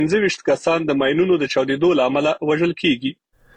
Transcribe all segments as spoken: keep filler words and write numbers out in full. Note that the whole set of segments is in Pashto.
پنځه ویشت کسان د ماینونو د چاودېدو له امله وژل کیږي.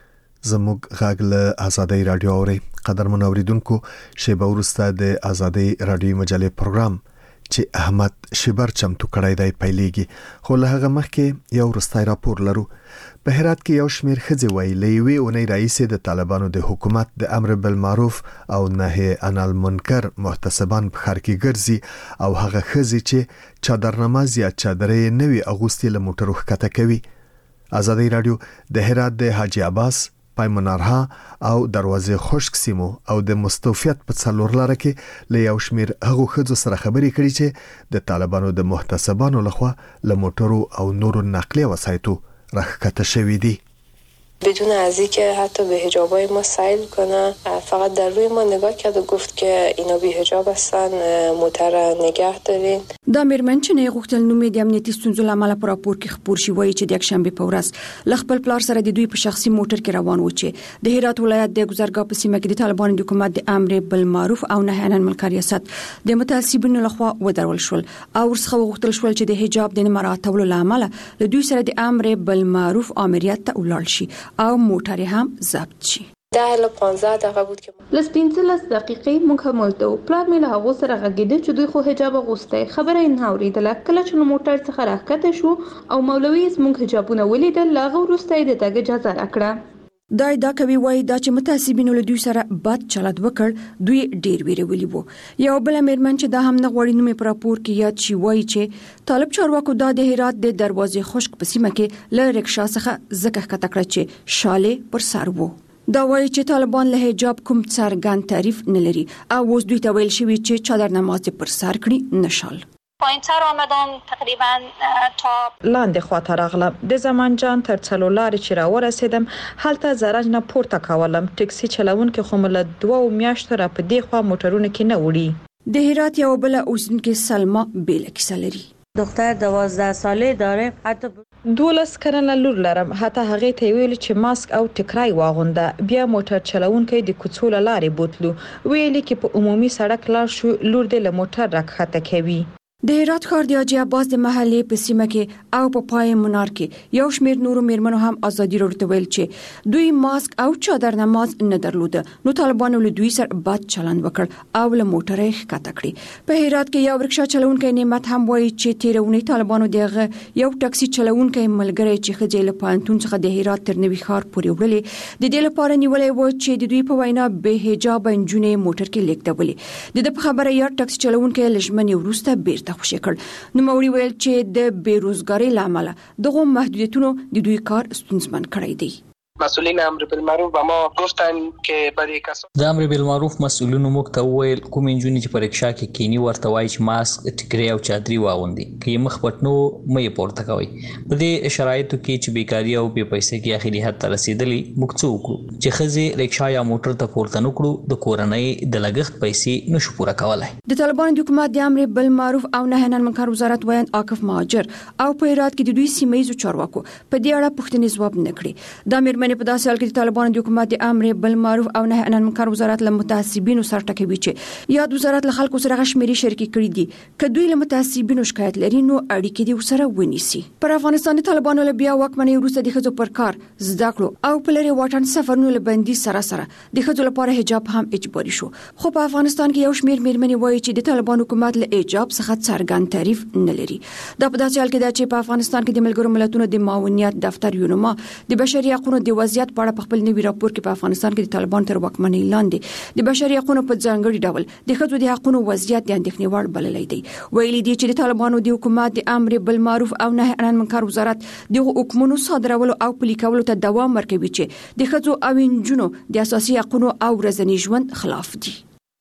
زموږ غږ له آزادۍ رادیو اوري. قدرمن اوریدونکو، شیبه وروسته د آزادۍ رادیو مجلې پروګرام چې احمد شبر چمتو کړی دی پیلېږي، خو له هغه مخکې یو وروستی راپور لرو. په هرات کې یو شمېر ښځې وایي له یوې اونۍ راهیسې د طالبانو د حکومت د امر بالمعروف او نهي عن المنکر محتسبان په ښار کې ګرځي او هغه ښځې چې چادرنماز یا چادرې نه وي اغوستې له موټرو ښکته کوي. آزادۍ رادیو د هرات د حاجي عباس، پایمنارها او دروازې خشک سیمو او د مستوفیت په څلور لاره کې له یو شمېر هغو ښځو سره خبرې کړي چې د طالبانو د محتسبانو لخوا له موټرو او نورو نقلیه وسایطو راښکته شوي دي. بدون از اینکه حتی به حجابای ما سیل کنن، فقط در روی ما نگاه کرد و گفت که اینا بی حجاب هستن، موتر نگه دارین. دا میرمن چې نه غوښتل نومې د امنیتي ستونزو لامل پر راپور کې خبر شي، وایي چې د یکشنبه په ورځ ل خپل پلار سره د دوی په شخصي موټر کې روان و چې د هرات ولایت د گذرګاه په سیمه کې د طالبانو د حکومت د امر بالمعروف او نهي عن المنکر ریاست د متعصبینو لخوا ودرول شول او ورڅخه غوښتل شول چې د حجاب د مراعاتولو لامل له دوی سره د امر بالمعروف امریت ته ولاړ شي او موټر هم ضبط شي. ده الی پانزده دقیقه بود که لس پنځلس دقیقې موږ هم ولته پلان مې له هغو سره غږېده چې دوی خو حجاب اغوستی. خبره یې نه اورېدله. کله چې له موټر څخه راښکته شو او مولوي زموږ حجابونه ولیدل، له هغه وروسته یې د تګ اجازه راکړه. دا دا کوي وایي دا چې متعصبینو له دوی سره بد چلند وکړ، دوی ډیر ویرولي وو. یو بل میرمن چې دا هم نه غوړي نومې پر راپور کې یاد شي، وایي چې طالب چارواکو دا د هرات د دروازې خشک په سیمه کې له رکشا څخه زکه ښکته کړه چې شاله پر سر وو. دا وایي چې طالبان له حجاب کوم څرګند تعریف نه لري او اوس دوی ته ویل شوی چې چادر نماز پر سر کړي نشال. پایین‌تر آمدم تقریبا تا لاندې خواته راغلم. د زمان جان تر څلور لارې چې را ورسېدم، هلته زرنج نه پورته کولم. ټکسي چلونکي خو مله دوه میاشتو را په دې خوا موټرونه کې نه وړي. د هرات یو بل اوسیدونکې سلما بیل کیسه لري. دختر دوازده ساله داره، حتی دولس کلنه لور لرم. حتی هغه ته ویل چې ماسک او ټکرای واغونده. بیا موټر چلونکي د کوڅو لارې بوتلو، ویل چې په عمومي سړک لار شو، لور د موټر راکښته کوي. د هرات ښار د حاجي عباس د محلې په سیمه کې او په پای منار کې یو شمېر نورو میرمنو هم ازادي راډیو ویل چې دوی ماسک او چادر نماز نه درلوده، نو طالبانو له دوی سره بد چلند وکړ او له موټر یې ښکته کړي. په هرات کې یو رکشا چلونکی نعمت هم وایي چې تیرونی طالبانو دغه یو ټکسي چلونکی ملګری چې خځې له پانتون څخه د هرات تر نوي ښار پورې وړلې، د دې لپاره نیولې و چې د دوی په وینا به حجاب انجونې موټر کې لیکدولې. د دې په خبره یو ټکسي چلونکی لژمنې وروسته بیرته خوشی کړ. نو موري ویل چې د بیروزګاری لامل دغه محدودیتونو د دوی کار ستونزمن کړی دی. مسئولین امر بالمعروف به ما گفتن که برای کسان د امر بالمعروف مسئولینو موږ ته وویل کوم انجونې چې په رکشا کې کینی ورته وایي چې ماسک، ټکری او چادري واغوندي، که یې مخ پټنو مې پورته کوي. په دې شرایطو کې چې بیکاري او بې پیسې کې اخري حد ته رسیدلی، موږ څه وکړو چې ښځې رکشا یا موټر ته پورته نه کړو، د کورنۍ د لګښت پیسې نشو پوره کولای. د طالبانو د حکومت د امر بالمعروف او نهي عن المنکر وزارت ویان عاکف مهاجر او په هرات کې د دوی سیمه‌یزو چارواکو په دې اړه پوښتنې ځواب نه کړي. دا میرمنې په داسې حال کې د طالبانو د حکومت د امر بالمعروف او نهي عن المنکر وزارت له متعصبینو سره ټکوي چې یاد وزارت له خلکو سره غشمري شریکي کړي دي. که دوی له متعصبینو شکایت لري نو اړیکې دي ورسره ونیسي. پر افغانستان د طالبانو له بیا واکمنۍ وروسته د ښځو پر کار، زده کړو او په لري واټن سفرونو له بندي سره سره د ښځو لپاره حجاب هم اجباري شو. خو په افغانستان کې یو شمېر میرمنې وایي چې د طالبانو حکومت له حجاب څخه څرګند تعریف نه لري. دا په داسې حال کې ده چې په افغانستان کې د ملګرو ملتونو د معاونیت دفتر یونما د بشري حقوقو د وضعیت په اړه په خپل نوي راپور کې په افغانستان کې د طالبان تر واکمنۍ لاندې د بشري حقوقو په ځانګړي ډول د ښځو د حقوقو وضعیت د اندېښنې وړ بللی دی. ویلي دي چې د طالبانو د حکومت د امر بالمعروف او نهي عن المنکر وزارت د حکومتونو صادرولو او پلي کولو ته دوام ورکوي چې د ښځو او نجونو د اساسي حقوقو او ورځني ژوند خلاف دي.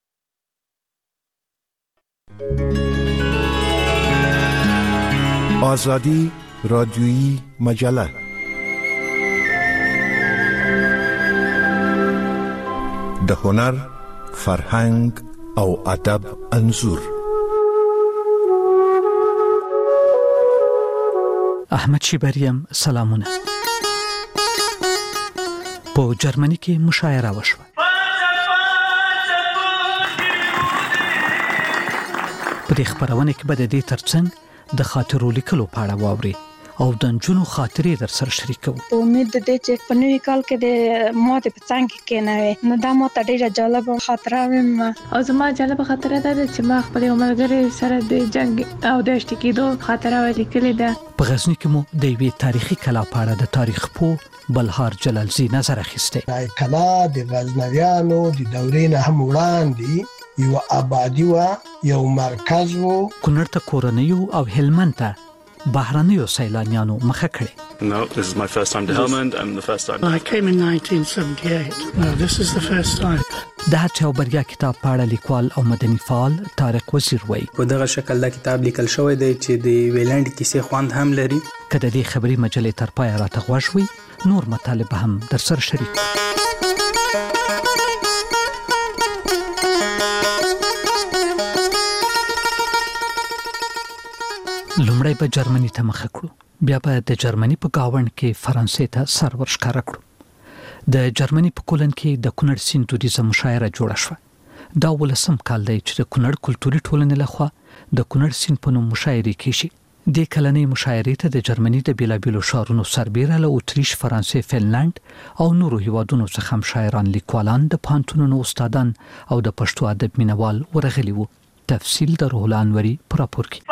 آزادی رادیویی مجله د هنر، فرهنګ او ادب انځور. احمد شیبریم سلامونه. په جرمني کې مشاعره وشوه. په دې خبرونه کې به د دې ترڅنګ د خاطرو لیکلو په اړه واوري او د جنونو خاطرې در سره شریکو. امید دې چې په نوې کال کې د ماته په څنګ کې نه نو دا ماته ډیره جالب خاطره ویم. او زما جالب خاطره ده چې ما خپل عمرګری سره د جنگ او د اشتکیدو خاطره ولیکلې ده. په غزنی کې مو د یوې تاریخي کلا په اړه د تاریخ پو بلهار جلالزی نظر اخیسته. دا کلا د غزنویانو د دورې نه هم وړاندې یو آبادی و، یو مرکز و. کونړ ته کورنیو او هلمند ته بهرنیو سیلانیانو مخه کړي. No, this is my first time to Helmand and the first time. I came in nineteen seventy-eight. No, this is the first time. د هڅو بریا کتاب پاړه لیکوال او مدني فعال طارق وزیر وایي په دغه شکل دا کتاب لیکل شوی دی چې د ویلند کیسې خوند هم لري. کله دې خبري مجلې تر پای راته غوښوي نور مطالب هم در سره شریک. لومړی به جرمني ته مخه کړو، بیا به د جرمني په گاوند کې فرانسې ته سر ورښکاره کړو. د جرمني په کولن کې د کونړ سیند دودیزه مشاعره جوړه شوه. دا ولسم کال دی چې د کونړ کلتوري ټولنې لخوا د کونړ سیند په نوم مشاعرې کیږي. د کلنې مشاعرې ته د جرمني د بیلابیلو ښارونو سربیره له اتریش، فرانسې، فنلند او نورو هیوادونو څخه هم شاعران، لیکوالان، د پوهنتونونو استادان او د پښتو ادب مینوال ورغلي وو. تفصیل د روح الله انوري په راپور کې.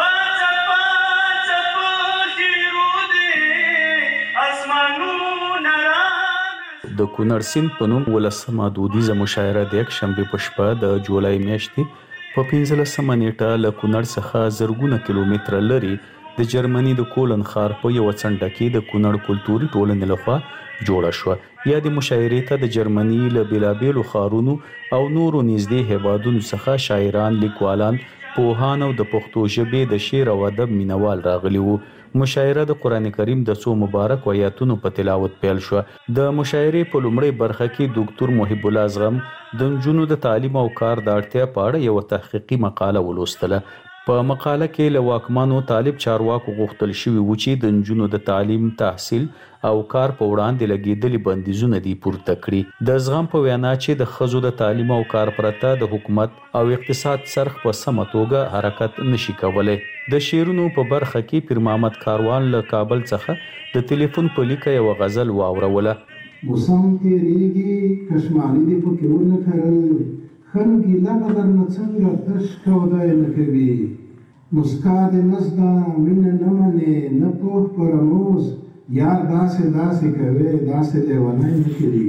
د کونړ سیند په نوم ولسمه دودیزه مشاعره د یک شنبې په شپه د جولای میاشتې په پنځلسمه نیټه له کونړ څخه زرګونه کیلومتره لري د جرمني د کولن ښار په یوه څنډه کې د کونړ کلتوري ټولنې لخوا جوړه شوه. یا د مشاعرې ته د جرمني له بیلابیلو ښارونو او نورو نږدې هیوادونو څخه شاعران، لیکوالان، پوهان او د پښتو ژبې د شعر او ادب مینوال راغلي وو. مشاعره د قران کریم د څو مبارک آیاتونو په تلاوت پیل شو. د مشاعرې په لومړۍ برخه کې ډاکټر محب الله زغم د نجونو د تعلیم او کار د اړتیا په اړه یو تحقیقي مقاله ولوستله. په مقاله کې له واکمنو طالب چارواکو غوښتل شوي و چې د نجونو د تعلیم، تحصیل او کار په وړاندې لګېدلي بندیزونه دي پورته کړي. د زغم په وینا چې د ښځو د تعلیم او کار پرته د حکومت او اقتصاد څرخ په سمه توګه حرکت نشي کولی. د شعرونو په برخه کې پیر محمد کاروان له کابل څخه د ټلیفون په لیکه یوه غزل واوروله. موسم تیریږي کشمالي دې پکې ونه کرل، خلک ګیله به درنه څنګه تش کودای نه کوي. مسکا دې نزده مینه نه منې نه پوه په رموز، یار داسې داسې کوي داسې لیونی نه کړي.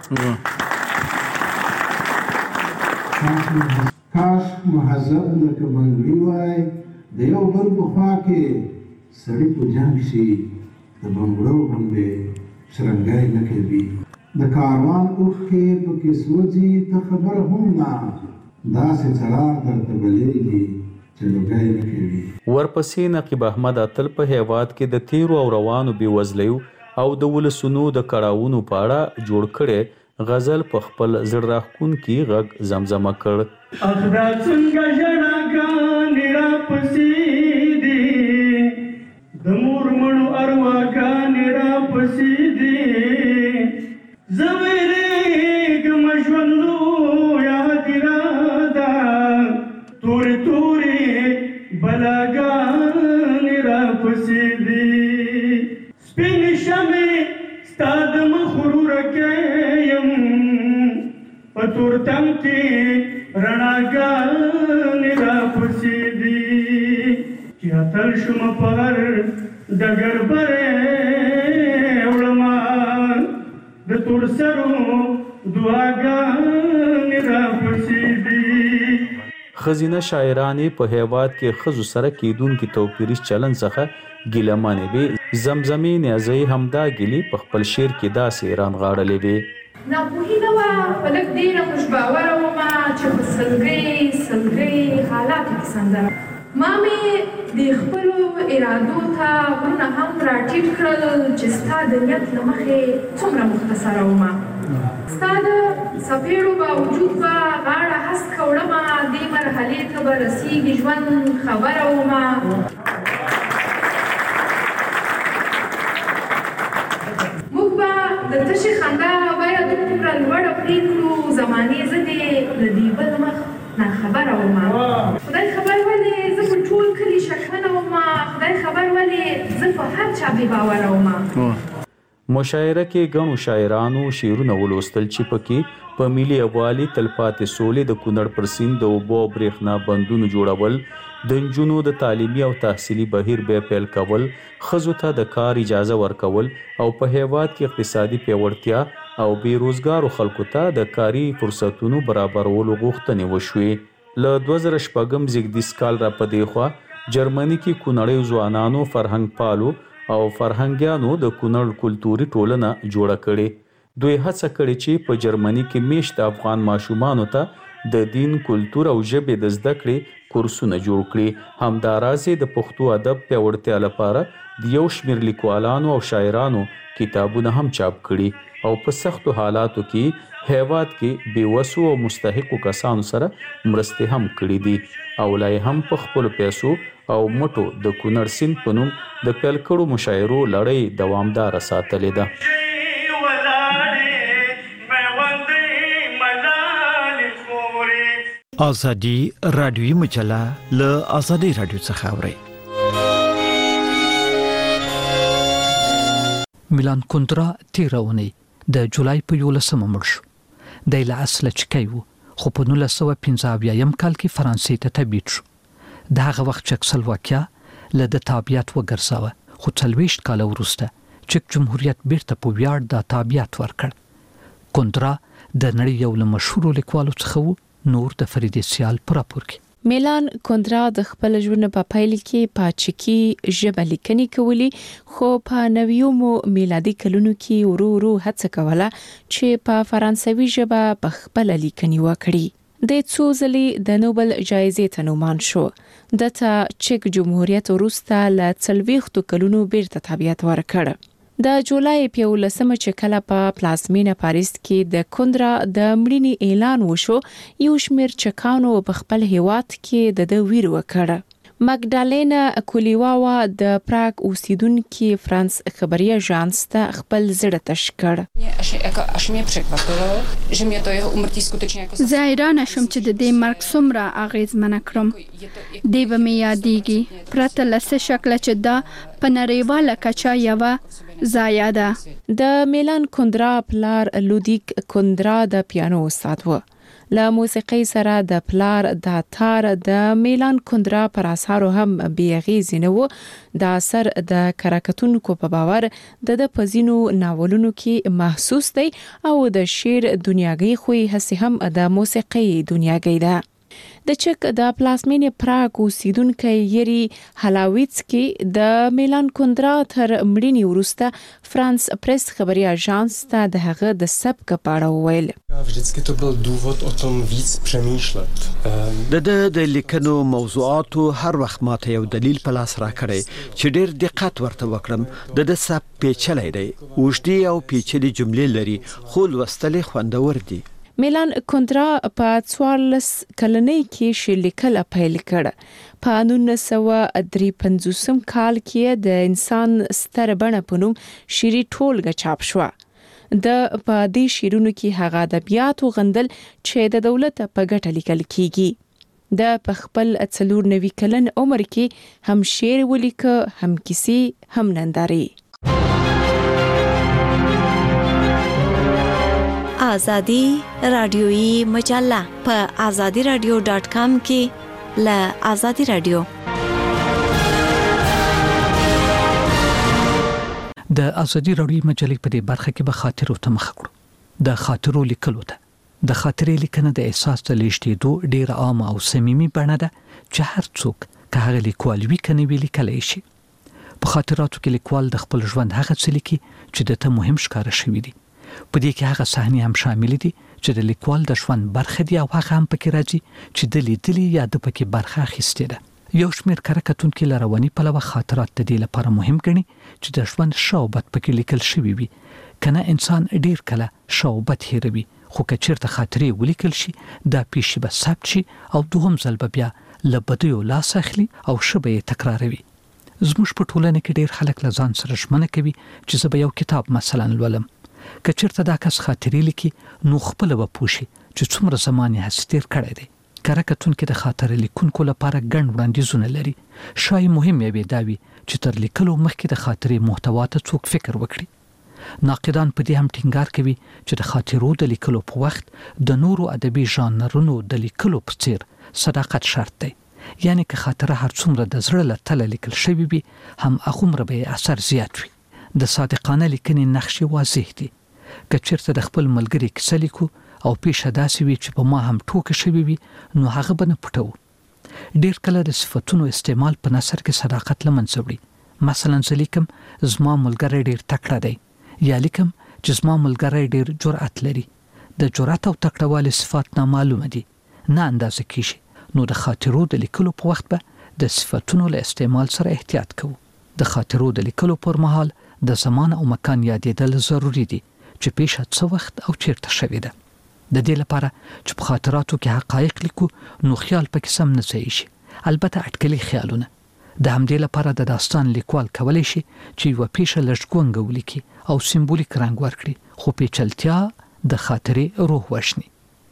کاش مهذب لکه بنګړي وای، د یو بل په خوا کې سړي په جنګ شي، د بنګړو باندې شرنګای نه کوي. د کاروان اوښکې پکې سوځي ته خبره هم نه، داسې څراغ درته بلیږي چې لوګی نه کوي. ورپسې نقیب احمد اتل په هیواد کې د تیرو او روانو بېوزلیو او د ولسونو د کړاوونو په اړه جوړ کړی غزل په خپل زړه راښکونکي غږ زمزمه کړ. اخدا څنګه ژړاګانې راپسې دي، د مور مړو ارواګانې راپسې دي. زه ویرېږم ژوند لویه هدیره ده، تورې تورې بلاګانې راپسې دي. سپینې شمې ستا د مخ ورورکې یم، په تورتم کې رڼاګانې راپسې دي. چې اتل شم په هر ډګر برې وړمه، د تور سرو دعاګانې راپسې دي. ښځینه شاعرانې په هیواد کې ښځو سره کیدونکي توپیریز چلن څخه ګیلمنې وې. زمزمې نیازۍ همدا ګیلې په خپل شعر کې داسې رانغاړلې وې. ناپوهي نه وه، په لږ ډېره خوشباوره ومه چې په سلګۍ سلګۍ حالاتو کې سندره. ما مې د خپلو ارادو ته غرونه هم راټیټ کړل چې ستا د نیت له مخې څومره مختصره ومه. ستا د څپېړو باوجود به غاړه هسکه وړمه، دې مرحلې ته به رسېږي ژوند خبره ومه. موږ به د تشې خندا باید دومره لوړه پرېږدو، زمانې زه دې له دې بل مخ ناخبره ومه. خدای خبر ولې زه په ټول کلي شکمنه ومه، خدای خبر ولې زه په هر چا بې باوره وم. مشاعره کې ګڼو شاعرانو شعرونه ولوستل چې پکې په ملي یووالي تلپاتې سولې د کونړ پر سیند د اوبو او برېښنا بندونو جوړول، د نجونو د تعلیمي او تحصیلي بهیر بیا پیل کول، ښځو ته د کار اجازه ورکول او په هیواد کې اقتصادي پیاوړتیا او بیروزګارو خلکو ته د کاري فرصتونو برابرولو غوښتنې وشوې. له دوه زره شپږم زیږدیز کال را په دې خوا جرمني کې کونړیو ځوانانو، فرهنګ پالو او فرهنګیانو د کونړ کلتوري ټولنه جوړه کړې. دوی هڅه کړې چې په جرمني کې میشت افغان ماشومانو ته د دین، کلتور او ژبې د زده کړې کورسونه جوړ کړي. همداراز د پښتو ادب پیاوړتیا لپاره د یو شمېر لیکوالانو او شاعرانو کتابونه هم چاپ کړي او په سختو حالاتو کې هیواد کې بېوسو او مستحقو کسانو سره مرستې هم کړي دي او لا یې هم په خپلو پیسو او مټو د کونړ سیند په نوم د پیل کړو مشاعرو لړۍ دوامداره ساتلې ده. آزادی رادیویی مجله له آزادی رادیو څخه اورئ. میلان کندرا تیره اونۍ د جولای په یولسمه مړ شو. دی له اصله چکی و خو په نولس سوه پنځه اویایم کال کې فرانسې ته تبعید شو. د هغه وخت چکسلواکیا له د تابعیت وګرځاوه خو څلوېښت کاله وروسته چک جمهوریت بیرته په ویاړ د تابعیت ورکړ. کندرا د نړۍ یو له مشهورو لیکوالو څخه و. نور د فریدې سیال پر راپور کې میلان کندرا د خپل ژوند په پیل کې په چکی ژبه لیکنې کولې خو په نویومو میلادي کلونو کې ورو ورو هڅه کوله چې په فرانسوي ژبه په خپل لیکنې وکړي. د څو ځلې د نوبل جایزې ته نومان شو. دته چک جمهوریت وروسته له څلوېښتو کلونو بیرته تابعیت ورکړ. د جولای په یولسمه چې کله په پلازمینه پاریس کې د کندرا د مړینې اعلان وشو، یو شمېر چکانو په خپل هیواد کې د د ویر وکړ. مګدالینا کولیواوا د پراګ اوسیدونکو فرانس خبریه ژانس ته خپل زړه تش کړ. زه حیرانه شوم چې د دې مرګ څومره اغیزمنه کړم. دی به مې یادېږي پرته له څه شکله چې دا په نړیواله کچه یوه ضایعه ده. د میلان کندرا پلار لودیک کندرا د پیانو استاد و. له موسیقۍ سره د پلار د تار د میلان کندرا پر اثارو هم بیغیزې نه و. د اثر د کراکتونکو په باور د د پزینو ناولونو کې محسوس دی او د شعر دنیاګۍ خوې هسې هم د موسیقۍ دنیاګۍ ده. د چک د پلازمینې پراګ اوسیدونکی یری هلاویڅکی د میلان کندرا تر مړینې وروسته فرانس پریس خبري اژانس ته د هغه د سبک په اړه وویل. د د د لیکنو موضوعاتو هر وخت ماته یو دلیل په لاس راکړی چې ډېر دقت ورته وکړم. د د سب پیچلی دی، اوږدې او پیچلې جملې لري خو لوستل خوندور دي. میلان کندرا په څوارلس کلنۍ کې شعر لیکل پیل کړ. په نولس سوه درې پنځوسم کال کې د انسان ستره بڼه په نوم شعري ټولګه چاپ شوه. د په دې شعرونو کې هغه ادبیات غندل چې د دولت په ګټه لیکل کیږي. د په خپل څلور نوي کلن عمر کې هم شعر ولیکه، هم کیسې، هم نندارې. آزادی رادیویی مجله په آزادی رادیو ډاټ کام کې له آزادی رادیو. د آزادی رادیویی مجلې په دې برخه کې به خاطرو ته مخ کړو. د خاطرو لیکلو ته د خاطرې لیکنه د احساس د لیشتېدو ډېر عام او صمیمي بڼه ده چې هر څوک که هغه لیکوال وي که نه وي لیکلی شي. په خاطراتو کې لیکوال د خپل ژوند هغه څه لیکي چې د ته مهم ښکاره شوي دي. په دې کې هغه صحنې هم شامل دي چې د لیکوال د ژوند برخه دي او هغه هم پکې راځي چې د لیدلي یا د پکې برخه اخیستې ده. یو شمېر کره کتونکي له رواني پلوه خاطرات د دې لپاره مهم ګڼي چې د ژوند ښه او بد پکې لیکل شوي وي. که نه انسان ډېر کله ښه او بد هېروي، خو که چېرته خاطرې ولیکل شي دا پیښې به ثبت شي او دوهم ځل به بیا له بدیو لاس اخلي او ښه به یې تکراروي. زموږ په ټولنه کې ډېر خلک له ځان سره ژمنه کوي چې زه به یو کتاب مثلا لولم. که چېرته دا کس خاطرې لیکي نو خپله به پوه شي چې څومره زمان یې هسې تېر کړی دی. کره کتونکو د خاطر لیکونکو لپاره ګڼ وړاندیزونه لري. شای مهم یې دا وي چې تر لیکلو مخکې د خاطرې محتوا ته څوک فکر وکړي. ناقدان په دې هم ټینګار کوي چې د خاطرو د لیکلو په وخت د نورو ادبي ژانرونو د لیکلو په څیر صداقت شرط دی. یعنی که خاطره هر څومره د زړه له تله لیکل شوی وي هم هغومره به اثر زیات وي. د صادقانه لیکنې نقشې واضح دي. که چیرته د خپل ملګري کیسه لیکو او پیښه داسې وي چې په ما هم ټوکه شوی وي نو هغه به نه پټوو. ډیر کله د صفتونو استعمال په نثر کې صداقت له منځه وړي. مثلا زه لیکم زما ملګری ډیر تکړه دی یا لیکم چې زما ملګری ډیر جرأت لري. د جرأت او تکړهوالي صفات نامعلومه دي، نه اندازه کیږي. نو د خاطرو د لیکلو په وخت به د صفتونو له استعمال سره احتیاط کوو. د خاطرو د لیکلو پر مهال د زمان او مکان یادېدل ضروری دي چې پیښه څه وخت او چیرته شوې ده. د دې لپاره چې په خاطراتو کې حقایق لیکو نو خیال پکې سم نه ځای شي. البته اټکلي خیالونه. د همدې لپاره د داستان لیکوال کولی شي چې یوه پیښه لږ ګونګه ولیکي او سمبولیک رنګ ورکړي، خو پیچلتیا د خاطرې روح وشني.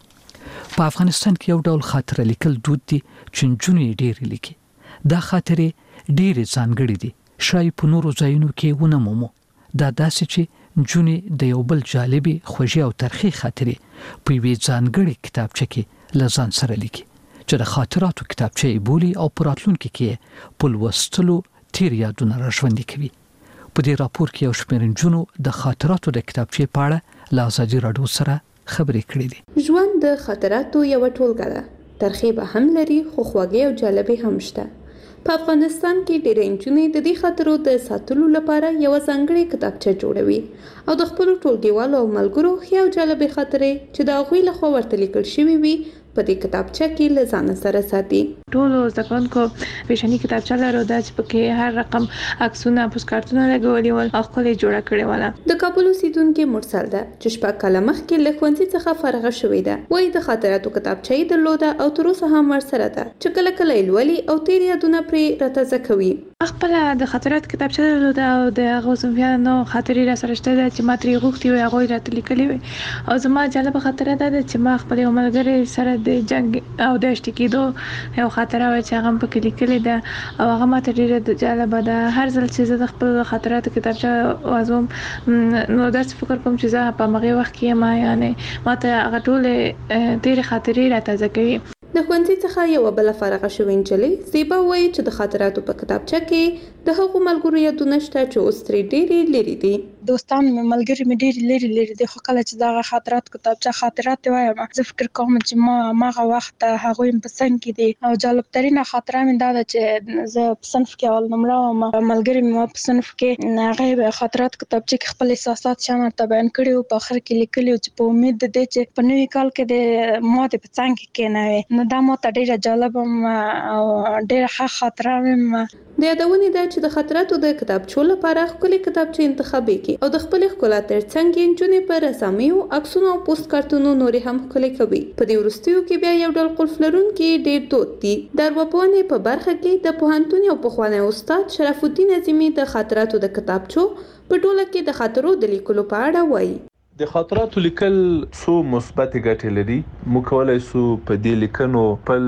په افغانستان کې یو ډول خاطره لیکل دود دي چې نجونې ډېرې لیکي. دا خاطرې ډېرې ځانګړې دي، شاید په نورو ځایونو کې ونه مومو. دا داسې چې نجونې د یو بل جالبې خوږې او ترخې خاطرې په یوې ځانګړې کتابچه کې له ځان سره لیکي چې د خاطراتو کتابچه یې بولي او په راتلونکي کې په لوستلو تیر یادونه راژوندي کوي. په دې راپور کې یو شمېر نجونو د خاطراتو د کتابچې په اړه له ازادي راډیو سره خبرې کړې دي. ژوند د خاطراتو یو ټولګه ده. ترخې به هم لري خو خوږې او جالبې هم شته. په افغانستان کې ډېرې نجونې د دې خاطرو د ساتلو لپاره یوه ځانګړې کتابچه جوړوي او د خپلو ټولګیوالو او ملګرو ښې او جالبې خاطرې چې د هغوی لخوا ورته لیکل شوي وي په دې کتابچه کې له ځانه سره ساتي. ټولو زده کوونکو پیشني کتابچه لرله چې پکې هر رقم عکسونه پوسټکارتونه لګولي ول او ښکلې جوړه کړې وله. د کابل اوسیدونکې مرسل ده چې شپږ کاله مخکې له ښوونځي څخه فارغه شوې ده. وایي د خاطراتو کتابچه یې درلوده او تر اوسه هم ورسره ده چې کله کله یې لولي او تیر یادونه پرې راتازه کوي. خپله د خاطراتو کتابچه درلوده او د هغو صنفیانو خاطرې راسره شته ده چې ما ترې غوښتې وي هغوی راته لیکلې وي. او زما جالبه خاطره دا ده چې ما خپل یو ملګری سره د جنګ او د اشتي کېدو یو خاطره وه چې هغه هم پکې لیکلې ده او هغه ماته ډېره جالبه ده. هر ځل چې زه د خپل خاطراتو کتابچه وازوم نو داسې فکر کوم چې زه په همغې وخت کې یم، یعنې ماته هغه ټولې تېرې خاطرې راتازه کوي. د ښوونځي څخه یوه بله فارغه شوې نجلۍ زیبا وایي چې د خاطراتو په کتابچه کې د هغو ملګرو یادونه شته چې اوس ترې ډېرې لرې دي. دوستان مې ملګري مې ډېرې لرې لرې دي، خو کله چې دغه خاطرات کتابچه خاطرات وایم زه فکر کوم چې ما هماغه وخت هغوی په څنګ کې دي. او جالبترینه خاطره مې دا ده چې زه په صنف کې اول نمره وم، ملګري مې په صنف کې هغې خاطرات کتابچه کې خپل احساسات شا ماته بیان کړي وو، په آخر کې لیکلي وو چې په امید د دې چې په نوي کال کې د ما د په څنګ کې کېنوي. نو دا ماته ډېره جالبه او ډېره ښه خاطره مې. د یادونې ده چې د خاطراتو د کتابچو لپاره ښکلې کتابچې انتخابي کړي او د خپلې ښکلا ترڅنګ یې نجونې په رسامیو، عکسونو او پوسټ کارتونو نورې هم ښکلې کوي. په دې وروستیو کې بیا یو ډول قلف لرونکي ډېر دود دي. د ارواپوهنې په برخه کې د پوهنتون یو پخوانی استاد شرف الدین عظیمي د خاطراتو د کتابچو په ټوله کې د خاطرو د لیکلو په اړه وایي. د خاطراتو لیکل څو مثبت ګټې لري. موږ کولی شو په دې لیکنو خپل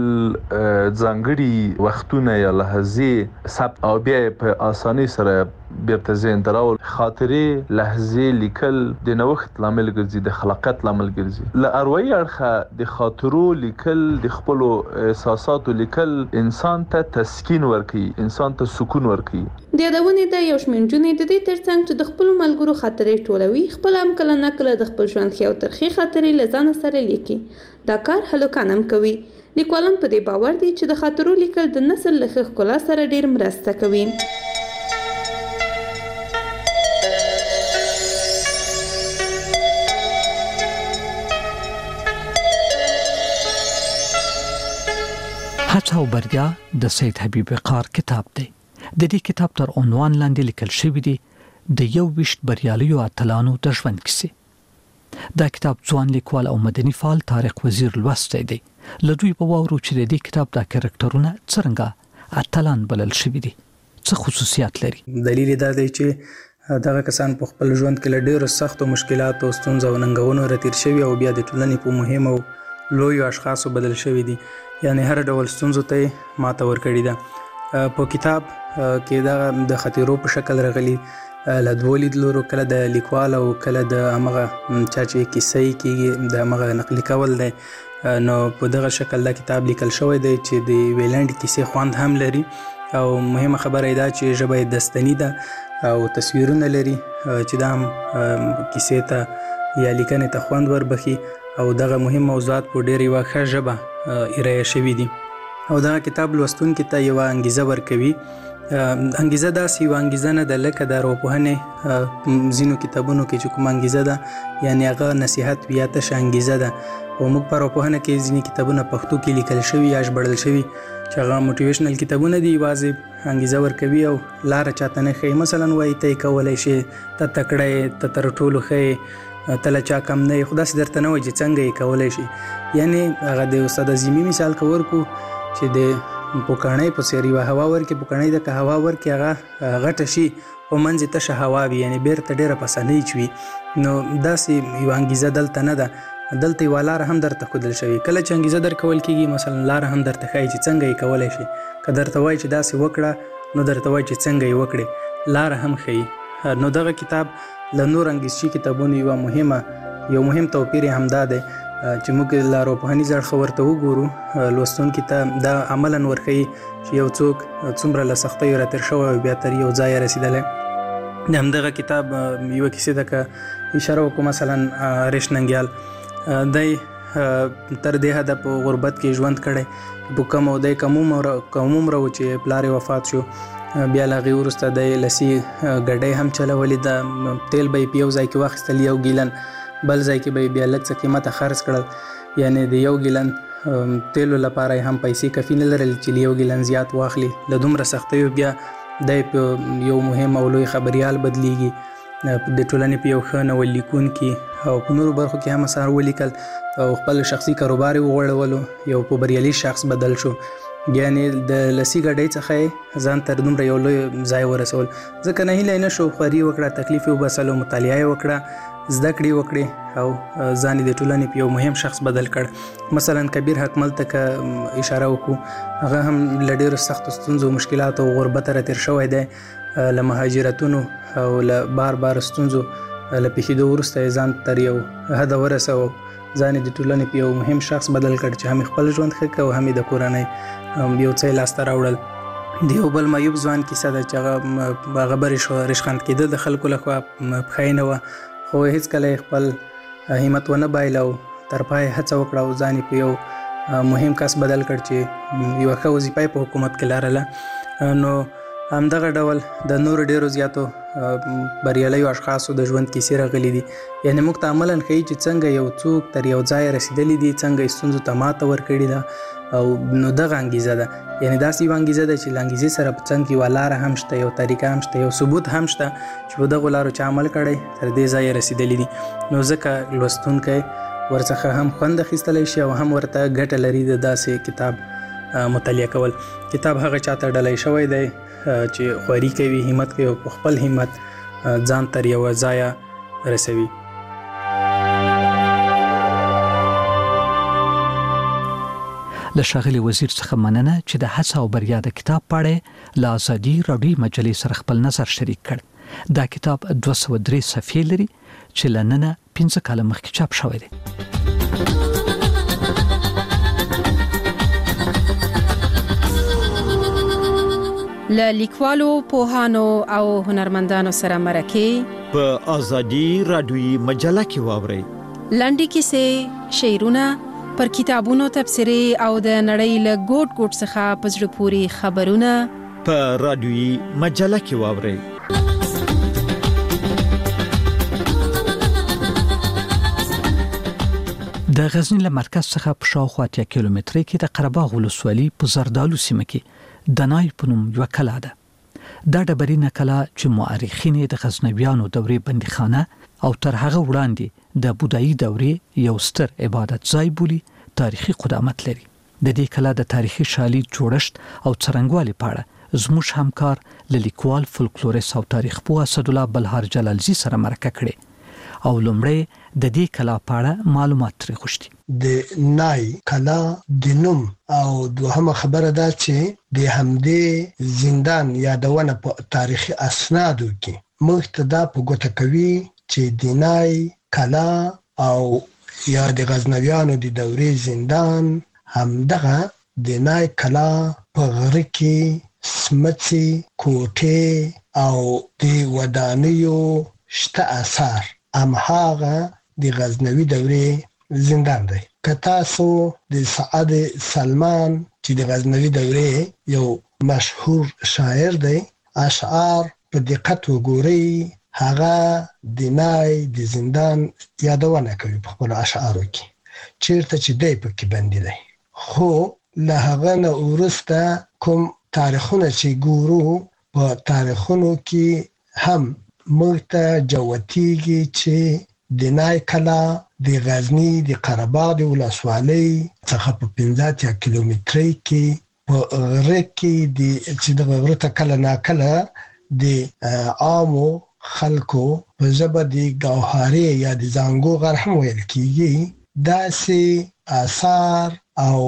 ځانګړي وختونه یا لحظې ثبت او بیا په اسانۍ سره بیرته ذهن ته راول. خاطرې لحظې لیکل د نوښت لامل ګرځي، د خلاقیت لامل ګرځي. له اروايي اړخه د خاطرو لیکل، د خپلو احساساتو لیکل انسان ته تسکین ورکوي، انسان ته سکون ورکوي. د یادونې ده یو شمېر نجونې د دې ترڅنګ چې د خپلو ملګرو خاطرې ټولوي، خپله هم کله نه کله د خپل ژوند ښې او ترخې خاطرې له ځانه سره لیکي. دا کار هلکان هم کوي. لیکوالان په دې باور دي چې د خاطرو لیکل د نسل له ښه ښکلا سره ډېر مرسته کوي. هڅه او بریا د سید حبیب قار کتاب دی. د دې کتاب تر عنوان لاندې لیکل شوی دی د یو ویشت بریالیو اتلانو د ژوند کیسې. دا کتاب ځوان لیکوال او مدني فعال طارق وزیر لوستی دی. له دوی به واورو چې د دې کتاب د کرکټرونه څرنګه اتلان بلل شوي دي، څه خصوصیات لري. دلیل دا دی چې دغه کسان په خپل ژوند کې له ډېرو سختو مشکلاتو او ستونزو او ننګونو راتېر شوي او بیا د ټولنې په مهمو لویو اشخاصو بدل شوي دي. یعنی هر ډول ستونزو ته ماته ورکړې ده. په کتاب کې دا د خطرو په شکل راغلي له دوه لیدلورو، کله د لیکوال او کله د هغه چا چې کیسې کېږي د هغه نقلي کول دی. نو په دغه شکل دا کتاب لیکل شوی دی چې د ویلند کیسې خوند هم لري او مهمه خبره دا چې ژبه دستنی ده او تصویرونه لري چې دا هم کیسې ته یا لیکنې ته خوند وربخي او دغه مهم موضوعات په ډېر یوه ښه ژبه ایرایه شوي دي او دغه کتاب لوستونکي ته یوه انګیزه ورکوي. انګیزه داسې یوه انګیزه نه ده لکه د ارواپوهنې ځینو کتابونو کې چې کومه انګیزه ده، یعنې هغه نصیحت وي یا تشه انګیزه ده. او موږ په ارواپوهنه کې ځینې کتابونه پښتو کې لیکل شوي یا ژباړل شوي چې هغه موټیویشنل کتابونه دي، یوازې انګیزه ورکوي او لاره چاته نه ښیي. مثلا وایي ته یې کولی شې، ته تکړه یې، ته تر ټولو ښه یې، ته له چا کم نه یې، خو داسې درته نه وایي چې څنګه یې کولی شي. یعنې هغه د استاد عظیمي مثال که ورکړو چې د پوکاڼۍ په څېر یوه هوا ورکړي، پوکاڼۍ ته که هوا ورکړي هغه غټه شي خو منځ یې تشه هوا وي، یعنې بیرته ډېره په اسانۍ چوي. نو داسې یوه انګیزه دلته نه ده، دلته یوه لاره هم درته ښودل شوې. کله چې انګیزه درکول کېږي مثلا لاره هم درته ښایي چې څنګه یې کولی شي. که درته وایي چې داسې وکړه نو درته وایي چې څنګه یې وکړې، لاره هم ښیي. نو دغه کتاب له نور انګلیسي کتابونو یوه مهمه یو مهم توپیر یې همدا دی چې موږ له ارواپوهنیز اړخه ورته وګورو، لوستونکي ته دا عملاً ورښیي چې یو څوک څومره له سختیو راتېر شوی او بیا تر یو ځایه رسېدلی. د همدغه کتاب یوه کیسې ته که اشاره وکړو، مثلا ریش ننګیال دی تر دې حده په غربت کې ژوند کړی، په کم او دی کم عمره و چې پلار یې وفات شو. بیا له هغې وروسته دی لسي ګډۍ هم چلولې ده، تیل به یې په یو ځای کې واخیستل یو ګیلن، بل ځای کې به یې بیا لږ څه قیمته خرڅ کړل. یعنې د یو ګیلن تیلو لپاره یې هم پیسې کافي نه لرلې چې یو ګیلن زیات واخلي. له دومره سختیو بیا دی په یو مهم او لوی خبریال بدلیږي، د ټولنې په یو ښه ناول لیکونکي او په نورو برخو کې هم اثار ولیکل او خپل شخصي کاروبار یې وغوړولو، یو په بریالي شخص بدل شو. یعنې د لسي ګډۍ څخه یې ځان تر دومره یو لوی ځای ورسول. ځکه نهیلی نه شو، خواري وکړه، تکلیف یې وباسل او مطالعه یې وکړه، زده کړې وکړې او ځان یې د ټولنې په یو مهم شخص بدل کړ. مثلا کبیر حکمل ته که اشاره وکړو، هغه هم له ډېرو سختو ستونزو، مشکلاتو او غربته راتېر شوی دی، له مهاجرتونو او له بار بار ستونزو له پېښېدو وروسته یې ځان تر یو حده ورسوه، ځان یې د ټولنې په یو مهم شخص بدل کړ چې هم خپل ژوند ښه کړ او هم د کورنۍ یو څه یې لاسته راوړل. د یو بل معیوب ځوان کیسه ده چې هغه هغه به ریشخند کېده د خلکو لخوا، پښه یې نه وه، خو هېڅکله یې خپل همت ونه بایله او تر پایه هڅه وکړه او ځان یې په یو مهم کس بدل کړ چې یوه ښه وظیفه یې په حکومت کې لرله. نو همدغه ډول د نورو ډېرو زیاتو بریالیو اشخاصو د ژوند کیسې راغلي دي. یعنې موږ ته عملاً ښیي چې څنګه یو څوک تر یو ځایه رسېدلی دي، څنګه یې ستونزو ته ماته ورکړې ده. او نو دغه انګیزه ده، یعنې داسې یوه انګیزه ده چې له انګیزې سره په څنګ کې یوه لاره هم شته، یو طریقه هم شته، یو ثبوت هم شته چې په دغو لارو چې عمل کړی تر دې ځایه رسېدلی دي. نو ځکه لوستونکی ورڅخه هم خوند اخیستلی شي او هم ورته ګټه لري د داسې کتاب مطالعه کول. کتاب هغه چاته ډالۍ شوی دی چې خواري کوي، همت کوي او په خپل همت ځان تر یوه ځایه رسوي. له ښاغلي وزیر څخه مننه چې د هڅه او بریا د کتاب په اړه له ازادي راډیو مجلې سره خپل نظر شریک کړ. دا کتاب دوه سوه درې صفحې لري چې له ننه پنځه کاله مخکې چاپ شوی دی. له لیکوالو، پوهانو او هنرمندانو سره مرکې په ازادي راډیوي مجله کې واورئ. لنډې کیسې، شعرونه، پر کتابونو تبصرې او د نړۍ له ګوټ ګوټ څخه په زړه پورې خبرونه په راډیوي مجله کې واورئ. د غزنی له مرکز څخه په شاوخوا اتیا کیلومترۍ کې د قرهباغ ولسوالي په زردالو سیمه کې دنای په نوم یوه کلا ده. دا ډبرینه کلا چې مورخین د غزنویانو دورې بندیخانه او تر هغه وړاندې د بودایي دورې یو ستر عبادت ځای بولي، تاریخي قدامت لري. د دې کلا د تاریخي شالید جوړښت او څرنګوالي په اړه زموږ همکار لیکوال فولکلوریست او تاریخ پوه اسدالله بلهار جلالزی سره مرکه کړې او لومړی د دې کلا په اړه معلومات ترې غوښتي. د نای کلا د نوم او دوهمه خبره ده چې د همدې زندان یادونه په تاریخي اسنادو کې موږ ته دا په ګوته کوي چې د نای کلا او یا د غزنویانو د دورې زندان همدغه د نای کلا په غره کې سمڅې، کوټې او د ودانیو شته اثار هماغه د غزنوي دورې زندان دی. که تاسو د سعد سلمان چې د غزنوي دورې یو مشهور شاعر دی اشعار په دقت وګورئ، هغه د نای د زندان یادونه کوي په خپل اشعارو کې چیرته چې دی پکې بندي دی. خو له هغه نه وروسته کوم تاریخونه چې ګورو په تاریخونو کې هم موږ ته جوتیږي چې د نای کلا د غزنی د قره باغ د ولسوالۍ څخه په پنځه اتیا کیلومترۍ کې په غره کې د چې د غره ته کله ناکله د عامو خلکو په ژبه د ګوهري یا د زانګو غر هم ویل کېږي داسې آثار او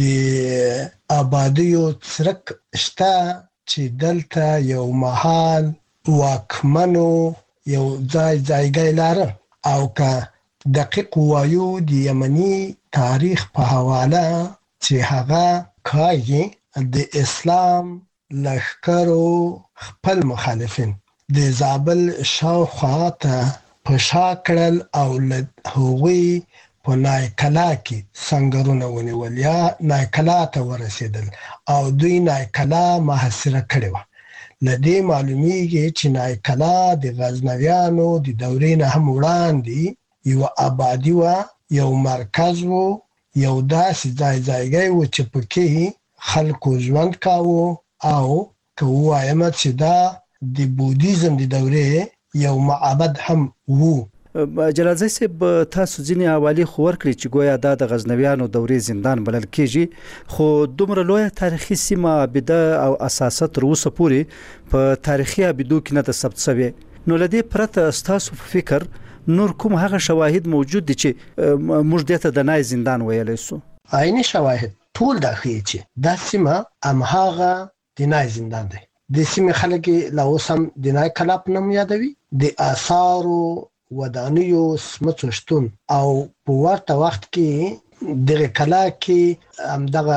د آبادیو څرک شته چې دلته یو محال واکمنو یو ځای ځایګی لاره. او که دقیق وایو د یمني تاریخ په حواله چې هغه کایي د اسلام لښکرو خپل مخالفین د زابل شاوخوا ته په شا کړل او له هغوی په نای کلا کې سنګرونه ونیول یا نای کلا ته ورسېدل او دوی نای کلا محاصره کړې وه. له دې معلومیږي چې نای کلا د غزنویانو د دورې نه هم وړاندې یوه آبادي وه، یو مرکز و، یو داسې ځای ځایګی و چې پکې خلکو ژوند کاوه او که ووایم چې دا د بودیزم د دورې یو معبد هم وو. جلالزی صاحب تاسو ځینې حوالې خو ورکړي چې گویا دا د غزنویانو دورې زندان بلل کېږي، خو دومره لویه تاریخي سیمه عابده او اساسه تر اوسه پورې په تاریخي عابدو کې نه ده ثبت شوې. نو له دې پرته ستاسو په فکر نور کوم هغه شواهد موجود دي چې موږ دې ته د نای زندان ویلی سو؟ عیني شواهد ټول دا ښیي چې دا سیمه هماغه د نای زندان دی. د سیمې خلک لا اوس هم د نای کلا په نوم یادوي. د آثارو، ودانیو، سمڅو شتون او په ورته وخت کې دغه کلا کې همدغه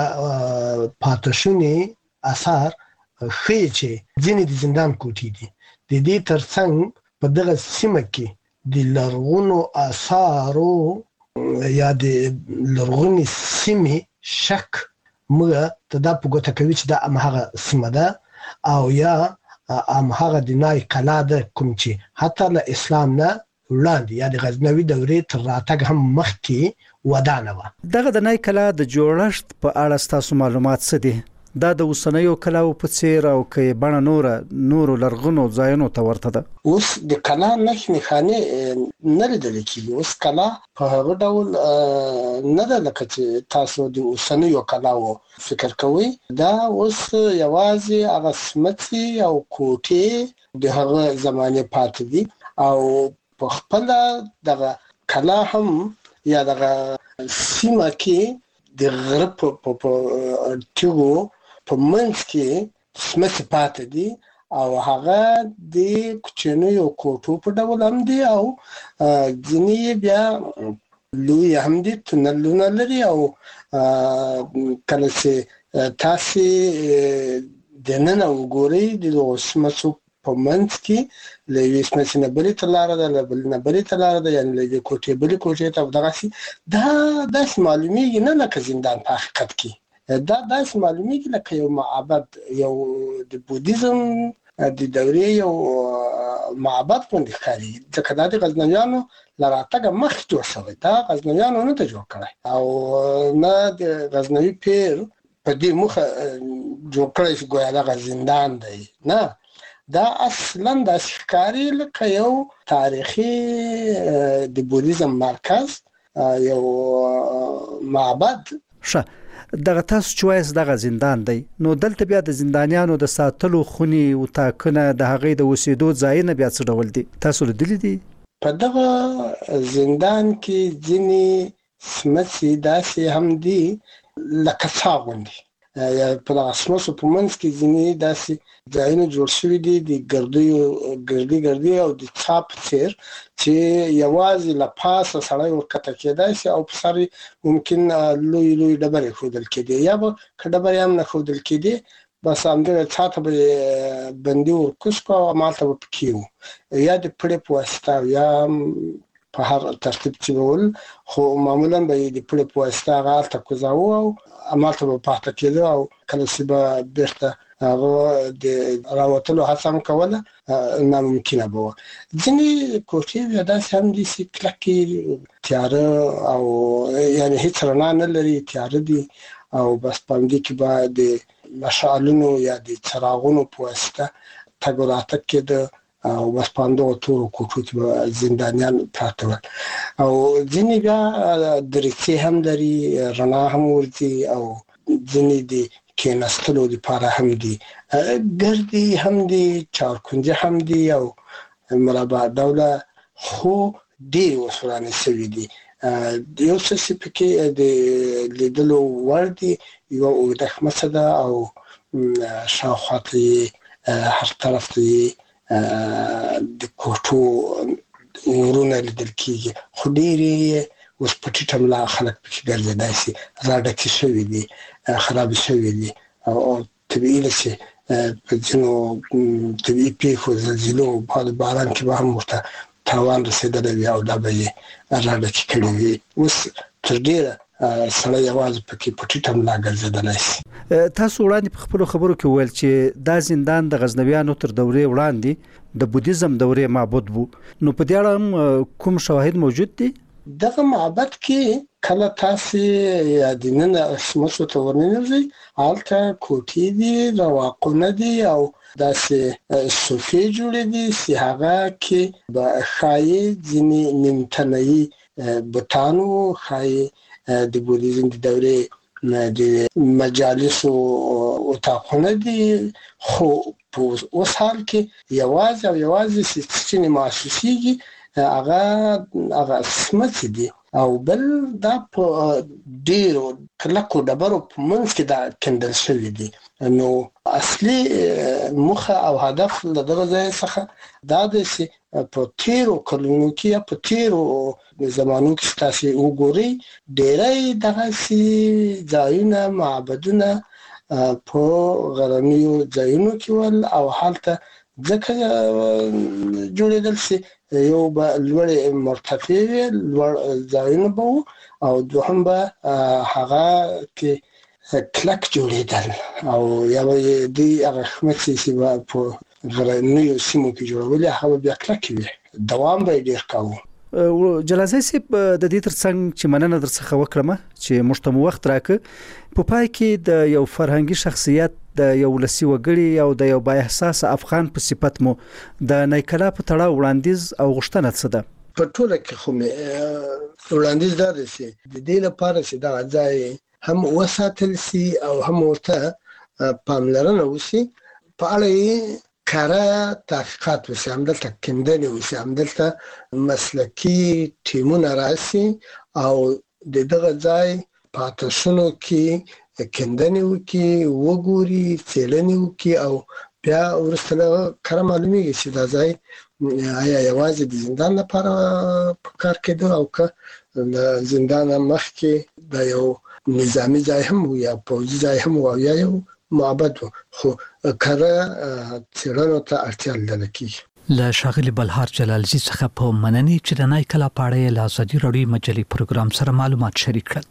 پاتې شوي اثار ښیي چې ځینې د زندان کوټې دي. د دې ترڅنګ په دغه سیمه کې د لرغونو آثارو یا د لرغونې سیمې شک موږ ته دا په ګوته کوي چې دا هماغه سیمه ده او یا هماغه د نای کلا ده کوم چې حتی له اسلام نه وړاندې یا د غزنوي دورې تر راتګ هم مخکې ودانه وه. دغه د نای کلا د جوړښت په اړه ستاسو معلومات څه دي؟ دا د اوسنیو کلاو په څیر او که بڼه نوره نورو لرغونو ځایونو ته ورته ده؟ اوس د کلا نښې نښانې نه لیدل کېږي. اوس کلا په هغه ډول نه ده لکه چې تاسو د اوسنیو کلاو فکر کوئ. دا اوس یوازې هغه سمڅې او کوټې د هغه زمانې پاتې دي او په خپله دغه کلا هم یا دغه سیمه کې د غره په تیغو په منځ کې سمڅې پاتې دي او هغه د کوچنیو کوټو په ډول هم دي او ځینې بیا لوی هم دي، تونلونه لري او کله چې تاسې دننه وګورئ د دغو سمڅو په منځ کې له یوې سمڅې نه بلې ته لاره ده، له بلې نه بلې ته لاره ده، یعنې له یوې کوټې بلې کوټې ته او دغسې دا داسې معلومیږي نه لکه زندان په حقیقت کې. دا داسې معلومیږي لکه یو معبد، یو د بودیزم د دورې یو معبد غوندې ښکاري، ځکه دا د غزنویانو له راتګه مخکې جوړ شوی. دا غزنویانو نه ده جوړ کړی او نه د غزنوي پیر په دې موخه جوړ کړی چې ګویا دغه زندان دی. نه، دا اصلا داسې ښکاري لکه یو تاریخي د بودیزم مرکز، یو معبد. ښه، دغه تاسو چې وایاست دغه زندان دی، نو دلته بیا د زندانیانو د ساتلو خونې او ټاکنه د هغې د اوسېدو ځایونه بیا څه ډول دي؟ تاسو لیدلي دي؟ په دغه زندان کې ځینې سمڅې داسې هم دي لکه څا غوندې، یا په دغه سمڅو په منځ کې ځینې داسې ځایونه جوړ شوي دي د ګردیو ګردي ګردي او د څا په څېر چې یوازې له پاسه سړی ورکته کېدای شي او په سر ممکن لوی لوی ډبرې ښودل کېدې، یا به که ډبرې هم نه ښودل کېدې بس همدغه څا ته به بندي ورکوز کړو او همالته به پکې وو، یا د پړې په واسطه یا په هر ترتیب چې به ول، خو معمولا به یې د پړې په واسطه هغه هلته کوزاوه او همالته به پاتې کېده او کله چې به بېرته هغه د راوتلو هڅه هم کوله ناممکنه به وه. ځینې کوټې بیا داسې هم دي چې کلکې تیاره او یعنې هېڅ رڼا نه لري، تیاره دي او بس په همدې کې به د مشعلونو یا د څراغونو په واسطه تګ او راتګ کېده او بس په همدغو تورو کوټو کې به زندانیان پراته ول. او ځینې بیا دریڅې هم لري، رڼا هم ورځي او ځینې د کېناستلو دپاره هم دي، ګردي هم دي، چارکونجې هم دي او مربع ډوله، خو ډېر اوس ورانې شوي دي. یو څه چې پکې د لیدلو وړ دي، یوه اوږده خمڅه ده او شاوخوا ته یې هر طرف ته یې د کوټو ورونه لیدل کېږي، خو ډېرې اوس په ټیټه ملا خلک پکې ګرځېدای شي، راډکې شوي دي، خرابې شوي دي او طبیعي ده چې په ځینو طبیعي پیښو زلزلو باد باران کې به هم ورته تاوان رسېدلی وي او دا به یې راډکې کړي وي. اوس تر ډېره سړی یوازې پکې په ټیټه ملا ګرځېدلی شي. تاسو وړاندې په خپلو خبرو کې وویل چې دا زندان د غزنویانو تر دورې وړاندې د بودیزم دورې معبد وو، نو په دې اړه هم کوم شواهد موجود دي؟ دغه معبد کې کله تاسې یا دننه سمڅو ته ورننوځئ، هلته کوټې دي، رواقونه دي او داسې صوفې جوړې دي چې هغه کې به ښایي ځینې نیمتنهیي بتان وو، ښایي د بودیزم د دورې د مجالسو اتاقونه دي، خو په اوس حال کې یوازې او یوازې چې محسوسېږي هغه هغه سمڅې دي او بل دا په ډېرو کلکو ډبرو په منځ کې دا کیندل شوي دي. نو اصلي موخه او هدف له دغه ځای څخه دا دی چې په تیرو کلونو کې یا په تیرو زمانو کې تاسې وګورئ ډېری دغسې ځایونه معبدونه په غرنیو ځایونو کې ول او هلته ځکه جوړېدل چې یو به لوړې مرتفع وي، لوړ ځایونه به وو او دوهم به هغه کې کلک جوړېدل او یا به یې دوی هغه خمڅې چې به په غرنیو سیمو کې جوړولې هغه به بیا کلکې وي، دوام به یې ډېر کاوه. جلازی صاحب د دې ترڅنګ چې مننه در څخه وکړم چې موږ ته وخت راکړ، په پای کې د یو فرهنګي شخصیت د یو ولسي وګړي او د یو با احساس افغان په صفت مو د نیکلا په تړاو وړاندیز او غوښتنه څه ده؟ په ټوله کې خو مې وړاندیز دا دی چې د دې لپاره چې دغه ځای هم وساتل شي او هم ورته پاملرنه وشي، په اړه یې کاره تحقیقات وشي، همدلته کیندنې وشي، همدلته مسلکي ټیمونه راشي او د دغه ځای په آتشونو کې کیندنې وکړي، وګوري، څېړنې وکړي او بیا وروسته کره معلومیږي چې دا ځای آیا یوازې د زندان لپاره په کار کېده او که د زندان مخکې د یو نظامي ځای هم و یا پوځي ځای هم و او یا یو معبد و، خو کره څېړنو ته اړتیا لیدل کېږي. له ښاغلي بلهار جلالزي څخه په مننې چې د نایکلا په اړه یې له ازادي راډیو مجلې پروګرام سره معلومات شریک کړل.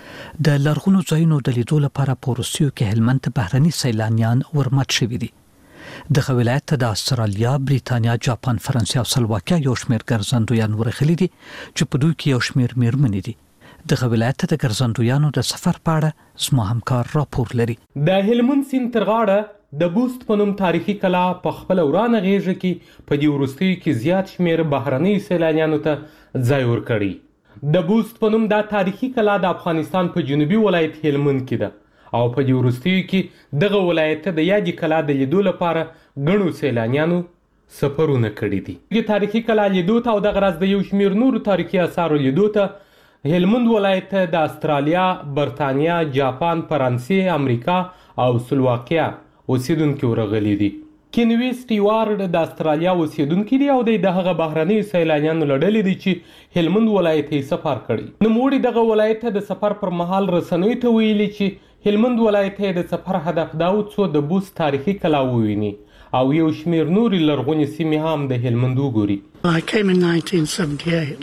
د لرغونو ځایونو د لیدو لپاره په روسیو کې هلمند ته بهرني سیلانیان ورمات شوي دي. دغه ولایت ته د استرالیا، بریتانیا، جاپان، فرانسې او سلواکیا یو شمېر ګرځندویان ورغلي دي چې په دوی کې یو شمېر میرمنې دي. دغه ولایت ته د ګرځندویانو د سفر په اړه زما همکار راپور لري. د هلمند سیند تر غاړه د بوست په نوم تاریخي کلا په خپله ورانه غېږه کې په دې وروستیو کې زیات شمېر بهرنیو سیلانیانو ته ځای ورکړی. د بوست په نوم دا تاریخي کلا د افغانستان په جنوبي ولایت هلمند کې ده او په دې وروستیو کې دغه ولایت ته د یادې کلا د لیدو لپاره ګڼو سیلانیانو سفرونه کړي دي. د تاریخي کلا لیدو ته او دغه راز د یو شمېر نورو تاریخي اثارو لیدو ته هلمند ولایت د استرالیا، برطانیا، جاپان، فرانسې، امریکا او سلواکیا اوسیدونکي ورغلي دي. کینویست یوارډ د استرالیا اوسیدونکي دي او د هغه بهرنیو سیلانیانو له ډلې دي چې هلمند ولایت یې سفر کړی. نوموړي دغه ولایت ته د سفر پر مهال رسنیو ته ویلي چې هلمند ولایت یې د سفر هدف دا و څو د بوست تاریخي کلا وویني او یو شمېر نورې لرغونې سیمې هم د هلمند وګوري. I came in nineteen seventy-eight.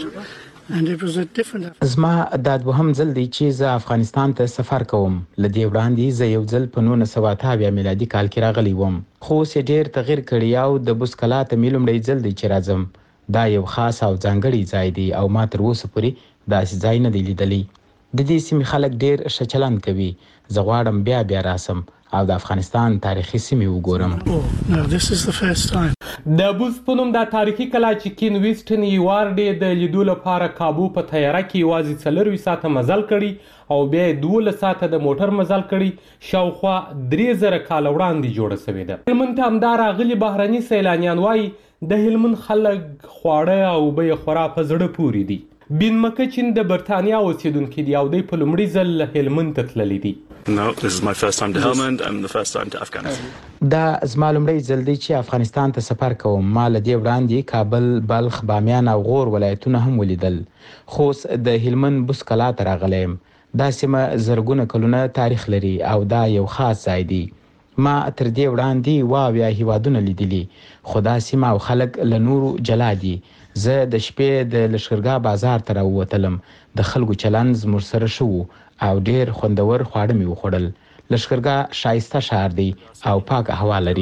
زما دا دوهم ځل دی چې زه افغانستان ته سفر کوم. له دې وړاندې زه یو ځل په نولس سوه اته اویا میلادي کال کې راغلی وم، خو اوس یې ډېر تغیر کړی او د بوست کلا ته مې لومړی ځل دی چې راځم. دا یو خاص او ځانګړی ځای دی او ما تر اوسه پورې داسې ځای نه دی لیدلی. د دې سیمې خلک ډېر ښه چلند کوي. زه غواړم بیا بیا راسم او د افغانستان تاریخي سیمې وګورم. د بوست په نوم دا تاریخي کلا چې کین ویسټن یوارډ د لیدو لپاره کابو په تیاره کې یوازې څلرویشت ساعته مزل کړي او بیا یې دولس ساعته د موټر مزل کړي. شاوخوا درې زره کاله وړاندې جوړه سوې ده. هلمند ته همدا راغلي بهرني سیلانیان وایي د هلمند خلک خواړه او اوبه یې خورا په زړه پورې دي. بین مکچن د برطانیا اوسیدونکي دي او دوی په لومړي ځل هلمند ته تللي دي. No, this is my first time to Helmand and the first time to Afghanistan. دا زما لومړی ځل دی چې افغانستان ته سفر کوم. ما له دې وړاندې کابل، بلخ، بامیان او غور ولایتونه هم ولیدل، خو د هلمند بوست کلا ته راغلی یم. دا سیمه زرګونه کلونه تاریخ لري او دا یو خاص ځای دی. ما تر دې وړاندې اوه اویا هیوادونه لیدلي، خو دا سیمه او خلک له نورو جلا دي. زه د شپې د لښکرګاه بازار ته راووتلم. د خلکو چلند زموږ سره ښه و او ډېر خوندور خواړه مې وخوړل. لښکرګاه ښایسته ښار دی او پاکه هوا لري.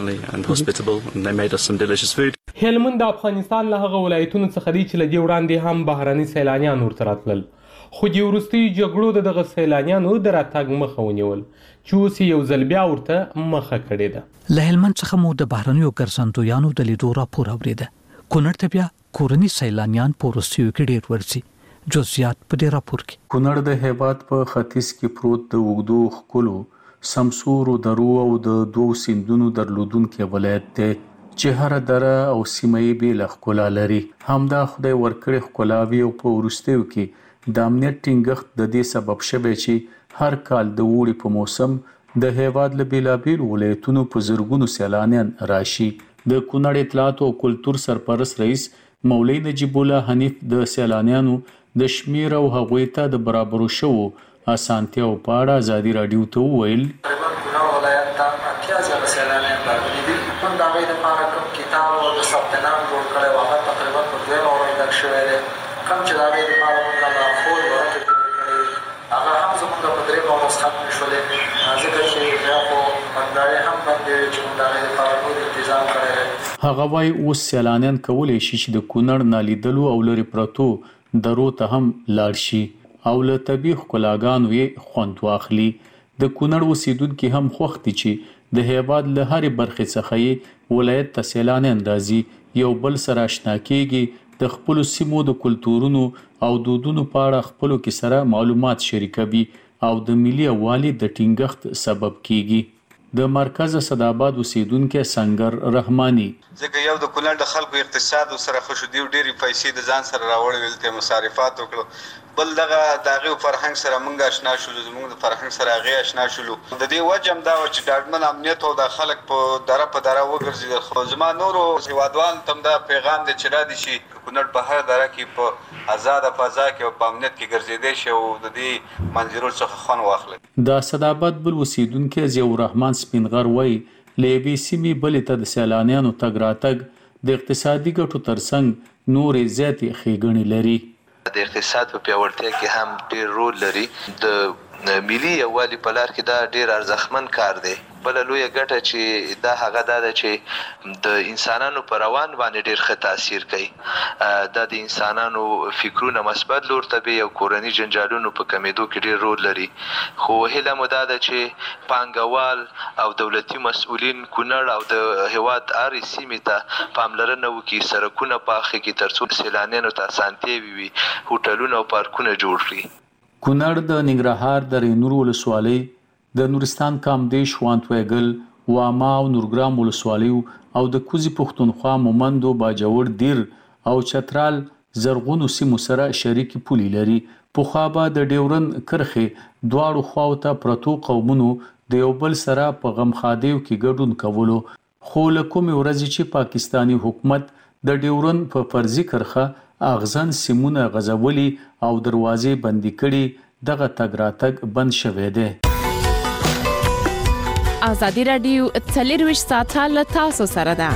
هلمند د افغانستان له هغه ولایتونو څخه دی چې له دې وړاندې هم بهرني سیلانیان ورته راتلل، خو د وروستیو جګړو د دغه سیلانیانو د راتګ مخه ونیول چې اوس یو ځل بیا ورته مخه کړې ده. له هلمند څخه مو د بهرنیو ګرځندویانو د لیدو راپور اورېده. کونړ ته بیا کورني سیلانیان په وروستیو کې ډېر ورځي. جزئیات په دې راپور کې. کونړ د هیواد په ختیځ کې پروت د اوږدو ښکلو سمسورو درو او د دوو سیندونو درلودونکی ولایت دی چې هره دره او سیمه یې بېله ښکلا لري. همدا خدای ورکړې ښکلاوي او په وروستیو کې د امنیت ټینګښت د دې سبب شوی چې هر کال د اوړي په موسم د هیواد له بېلابېلو ولایتونو په زرګونو سیلانیان راشي. د کونړ اطلاعات او کلتور سرپرست رئیس مولوي نجیب الله حنیف د سیلانیانو د شمیر او هغوی ته د برابرو شوو اسانتیاو په اړه ازادي راډیو ته وویل. کونړ ولایت ته اتیا زره سیلانیان راغلي دي. موږ د هغوی دپاره کوم کتاب او د ثبت نام جوړ کړی و، هغه تقریبا په دویمه ورځ ډک شوی دی. کوم چې د هغوی دپاره موږ لارښود ورکړې جوړې کړې هغه هم زموږ په درېیمه ورځ ختمې شولې، ځکه چې بیا خو بندارې هم بندې وې چې موږ د هغوی دپاره نور انتظام کړی دی. هغه وایي اوس سیلانیان کولی شي چې د کونړ نالیدلو او لرې پرتو درو ته هم لاړ شي او له طبیعي ښکلاګانو یې خوند واخلي. د کونړ اوسیدونکي هم خوښ دي چې د هیواد له هرې برخې څخه یې ولایت ته سیلانیان راځي، یو بل سره اشنا کیږي، د خپلو سیمو د کلتورونو او دودونو په اړه خپلو کې سره معلومات شریکوي او د ملي یووالي د ټینګښت سبب کیږي. د مرکز صداباد اوسیدونکي سنگر رحماني ځکه یو د کونړ د خلکو اقتصاد سره خوشو دی، ډېرې پیسې د ځان سره راوړل ته مصارفات وکړو، بل دغه د هغې فرهنګ سره موږ اشنا شولو، زموږ د فرهنګ سره هغې اشنا شولو. د دې وجه هم دا وه چې ډاډمن امنیت او د خلک په دره په دره وګرځېدل. خو زما نورو هېوادوالو ته هم دا پیغام دی چې را دي شي کونړ په هره دره کې په آزاده فضا کې او په امنیت کې ګرځېدی شي او د دې منظرو څخه خوند واخلي. د صداباد بل اوسیدونکی ضیاء الرحمن سپینغر وایي له یوې سیمې بلې ته د سیلانیانو تګ راتګ د اقتصادي ګټو ترڅنګ نورې زیاتې ښېګڼې لري. د اقتصاد په پیاوړتیا کې هم ډېر رول لري. د ملي یووالي په لار کې دا ډېر ارزښتمن کار دی. بله لویه ګټه چې دا هغه دا ده چې د انسانانو په روان باندې ډېر ښه تاثیر کوي. دا د انسانانو فکرونه مثبت لور ته بیي او کورني جنجالونو په کمېدو کې ډېر رول لري. خو هیله مو دا ده چې پانګوال او دولتي مسؤلین کونړ او د هېواد هرې سیمې ته پاملرنه وکړي، سړکونه پاخه کړي تر څو سیلانیانو ته اسانتیاوې وي، هوټلونه او پارکونه جوړ کړي. کونړ د ننګرهار د رینور ولسوالۍ د نورستان کامدیش وانتویګل واما او نورګرام ولسوالیو او د کوزي پښتونخوا مومندو باجوړ دیر او چترال زرغونو سیمو سره شریکي پولي لري. پخوا به د ډیورن کرخه دواړو خواو ته پرتو قومونو د یو بل سره په غمخادیو کې ګډون کولو، خو له کومې ورځې چې پاکستانی حکومت د ډیورن په فرضي کرخه اغزن سیمونه غزولي او دروازې بندي کړي، دغه تګ راتګ بند شوی دی. ازادي رادیو څلرویشت ساعته له تاسو سره ده.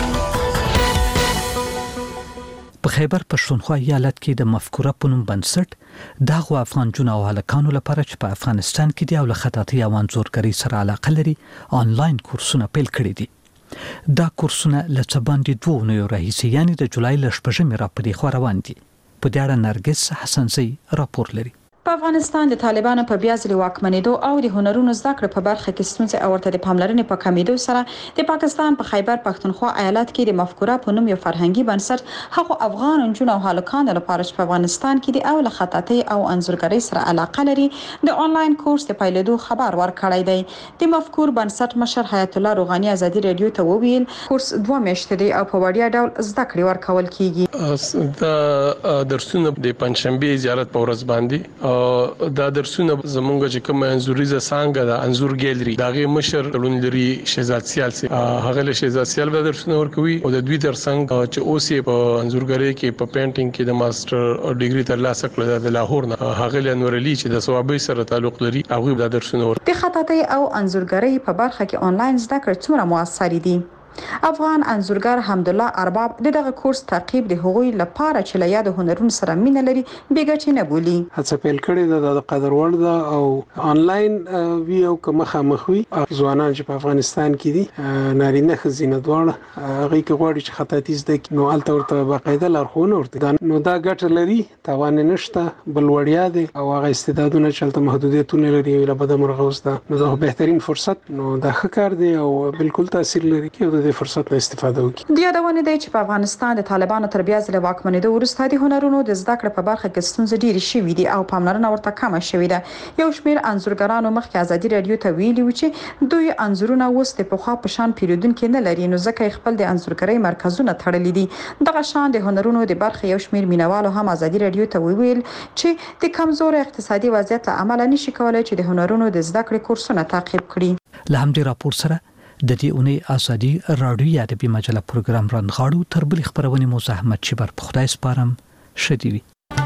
په خیبر پښتونخوا ایالت کې د مفکوره په نوم بنسټ دغه افغان جون او هلکانو لپاره چې په افغانستان کې دی او له خطاطي او انځورګرۍ سره علاقه لري آنلاین کورسونه پیل کړي دي. دا کورسونه له څه باندې دوه اونیو راهیسې یعنې د جولای له شپږمې راپورې خوا روان دي. په دې اړه نرګس حسنزی راپور لري. په افغانستان د طالبانو په بیا ځلې واکمنېدو او د هنرونو زده کړې په برخه کې ستونزې او ورته د پاملرنې په کمیدو سره د پاکستان په خیبر پښتونخوا ایالت کې د مفکوره په نوم یو فرهنګي بنسټ هغه افغان نجونو او هلکانو لپاره چې په افغانستان کې د او له خطاطي او انځورګرۍ سره علاقه لري د آنلاین کورس د پیلېدو خبر ورکړی دی. د مفکور بنسټ مشر حیات الله روغاني ازادي رادیو ته وویل کورس دوه میاشتې دی او په وړیا ډول زده کړې ورکول کیږي. دا درسونه د پنځشنبه زیارت په ورځ باندې دا درسونه زمونږ چې کوم انځوریزه څنګه د انځور ګیلری داغه مشر لوندري شهزاد سیال سي هغه له شهزاد سیال به درسونه ورکوي او د دوی ترڅنګ چې اوسې په انځورګرۍ کې په پینټینګ کې د ماستر ډیګري ترلاسه کړل د لاهور نه هغه له نورالي چې د ثوابي سره تعلق لري هغه د درسونه ورکوي. د خطاطي او انځورګرۍ په برخه کې آنلاین زده کړې څومره موثر دي؟ افغان انځورګر حمدالله ارباب دغه کورس تعقیب د هغوی لپاره چې له یاد هنرونو سره مینه لري بیګټ نه بولی. هڅه پیل کړې ده د قدر وړ ده او آنلاین وی او کومه مخوي ځوانان چې په افغانستان کې دي نارینه خزینه دواړه هغه کې غواړي چې خطاطي زده کړي نو الته ورته باقاعده لارښوونه ورته نو دا ګټه لري توان نشته بل وړیا دي او هغه استعدادونه چې الته محدودیتونه لري له بده مرغوس ده نو دا بهترین فرصت نو دا ښه کار دی او بالکل تاثیر لري کې د فرصت نه استفاده وکړي. د یادونه دی چې په افغانستان د طالبانو تر بیا ځلې واکمنېدو وروسته د هنرونو د زده کړې په برخه کې ستونزې ډېرې شوې دي او پاملرنه ورته کمه شوې ده. یو شمېر انځورګرانو مخکې ازادي رادیو ته ویلي و چې دوی انځورونه اوس د پخوا په شان پیرودونکو نه لري نو ځکه خپل د انځورګرۍ مرکزونه تړلي دي. دغه شان د هنرونو د برخه یو شمېر مینوالو هم ازادي رادیو ته ویل چې د کمزور اقتصادي وضعیت له امله نشي کولای چې د هنرونو د زده کړې کورسونه تعقیب کړي. له همدې راپور سره د دې اونۍ ازادي رادیو ادبي مجله پروګرام رانغاړو تر بل خبرونه مو زحمت شبر په خدای سپارم شديوي.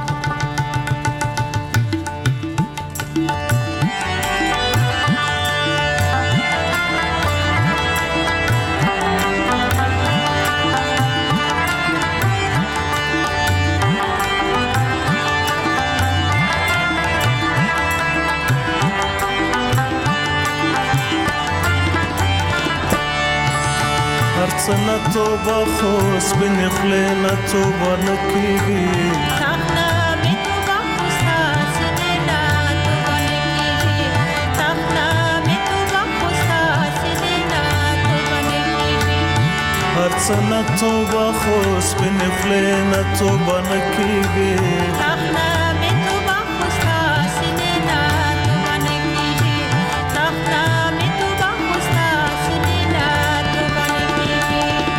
سنة توبة خوص بني خلينا توبة نكيجي تخنا متوبة خوصنا سنينا توبة نكيجي تخنا متوبة خوصنا سنينا توبة نكيجي هر سنة توبة خوص بني خلينا توبة نكيجي تخنا متوبة خوصنا سنينا توبة نكيجي تخنا متوبة خوصنا سنينا توبة نكيجي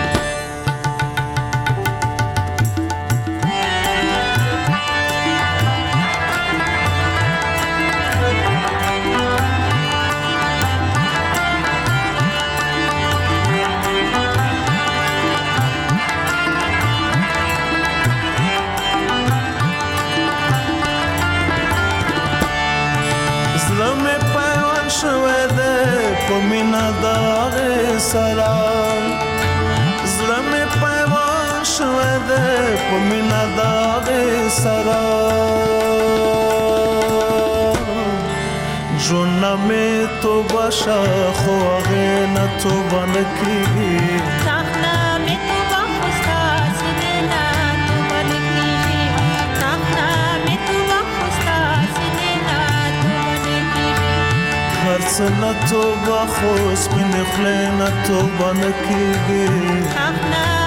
مینا داغ سلام زړه مې پیوان شوه ده په مینا داغ سلام ژوند مې توبه شه خو هغې نه توبه نه کېږي تخنا مې توبه خوستا سینې نه توبه نه کېږي تخنا مې توبه خوستا سینې نه توبه نه کېږي هر څه نه توبه خو سپینې خولې نه توبه نه کېږي تخنا